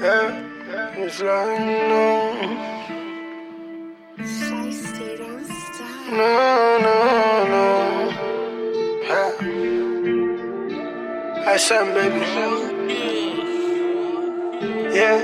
Yeah, it's like no. No. Yeah. I said, baby. Yeah.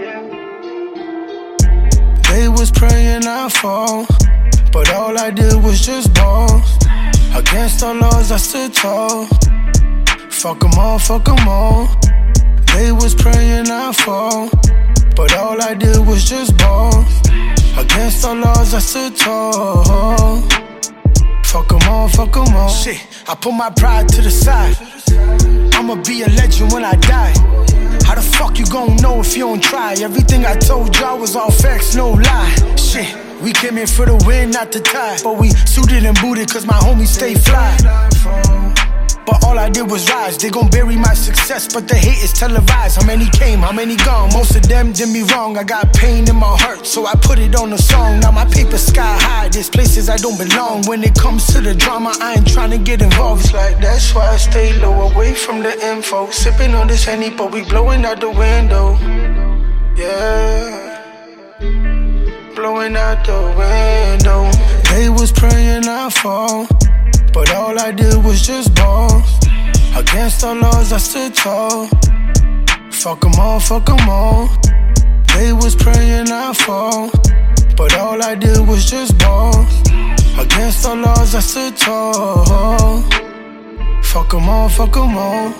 They was praying I fall, but all I did was just ball. Against all laws I stood tall. Fuck 'em all. They was praying I fall, but all I did was just ball. Against all laws I stood tall. Fuck 'em all. Shit, I put my pride to the side. I'ma be a legend when I die. How the fuck you gon' know if you don't try? Everything I told y'all was all facts, no lie. Shit, we came in for the win, not the tie. But we suited and booted cause my homies stay fly. But all I did was rise. They gon' bury my success, but the hate is televised. How many came, how many gone? Most of them did me wrong. I got pain in my heart, so I put it on a song. Now my paper sky high, there's places I don't belong. When it comes to the drama, I ain't tryna get involved. It's like that's why I stay low, away from the info. Sipping on this Henny, but we blowing out the window. Yeah, blowing out the window. They was praying I fall, but all I did was just ball. Against all laws I stood tall. Fuck 'em all. They was praying I fall, but all I did was just ball. Against all laws I stood tall. Fuck 'em all.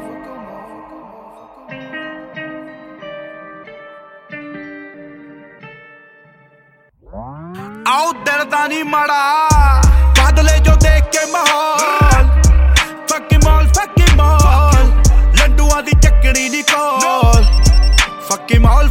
आओ दिल दा नी माड़ा बदले जो देख के माहौल फकी mall लड्डुआं दी चकड़ी नी कोल फकी mall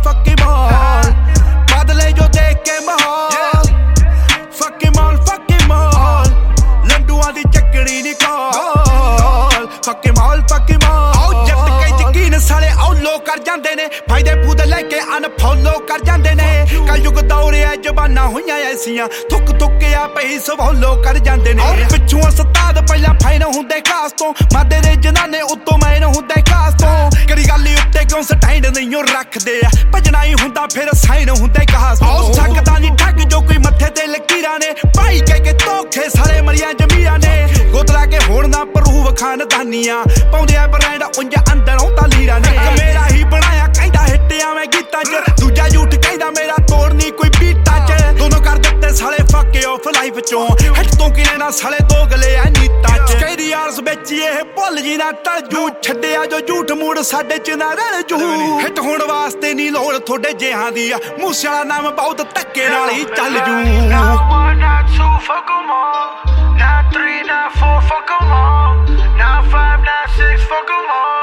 बदले जो देख के माहौल फकी मॉल लड्डुआं दी चकड़ी नी कोल फकी मॉल आओ जब के यकीन साले आओ लो कर जांदे ने फायदे फूदे लेके अनफॉलो कर जांदे ने कल युग दौरे जबाना होइयां ऐसियां थुक के आ पई सवालो कर जांदे ने पिछों उस्ताद पहला फाइन हुंदे खास तो मादे दे जनाने उत्तों मैन हुंदे खास तो कड़ी गल्ली उत्ते क्यों स्टैंड नहीं रखदे आ भजना ही हुंदा फिर साइन हुंदे खास तो ठगदा नहीं ठग जो कोई मत्थे ते लकीरां ने भाई के धोखे साले मरियां जमीरां ने गोतला के होण ना प्रूव खानदानियां पाउंदे आ ब्रांड उंज अंदरों तालीरा ने मेरा ही बनाया कहंदा हिट्टियां मैं गीतां च दूजा झूठ कहंदा मेरा तोड़नी कोई बीटा च दोनों कर दित्ते साले फके ऑफ लाइफ चों हिट तो किने ना साले दो गले आ नीता च कहदी यार्स बेची ए भुल जी ना तजू छड्डिया जो झूठ मूड साडे च ना रल जू हिट होण वास्ते नी लोड़ थोड़े जिहां दी आ मूसे वाला नाम बहुत धक्के नाल ही चल जू Not 1, not 2, fuck 'em all. Not 3, not 4, fuck 'em all. Not 5, not 6, fuck 'em all.